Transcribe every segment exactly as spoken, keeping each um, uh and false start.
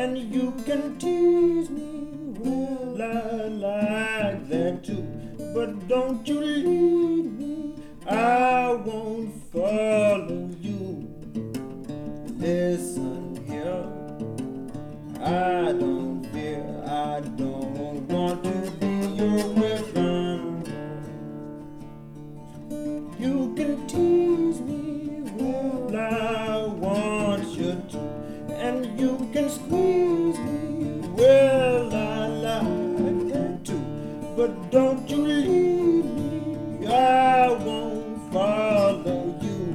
and you can tease me. Well, I like that too, but don't you leave me. I won't follow you. Listen here, I don't fear, I don't want to be your weapon. You can tease me, well, I want you to, and you can squeeze me, well, I like that too, but don't you leave me, I won't follow you.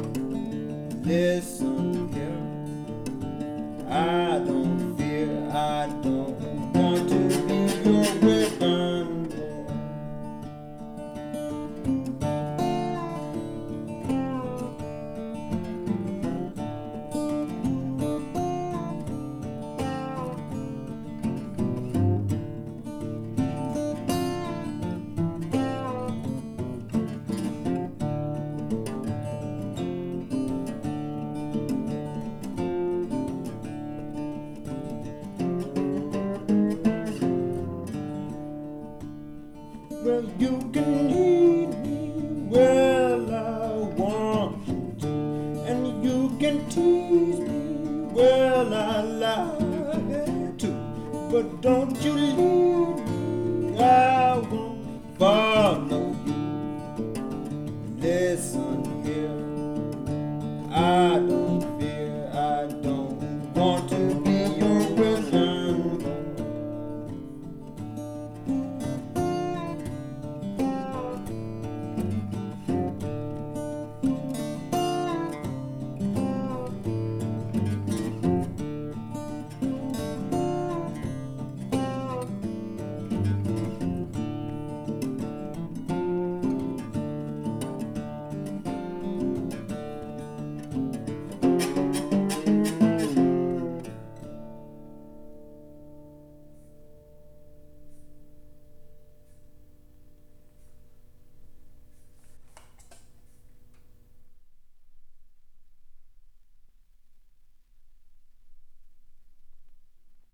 Listen here, I don't fear, I don't want to be your weapon. Well, you can need me, well, I want you to, and you can tease me, well, I like it too, but don't you leave me, I won't follow you. Listen here, I don't fear, I don't want to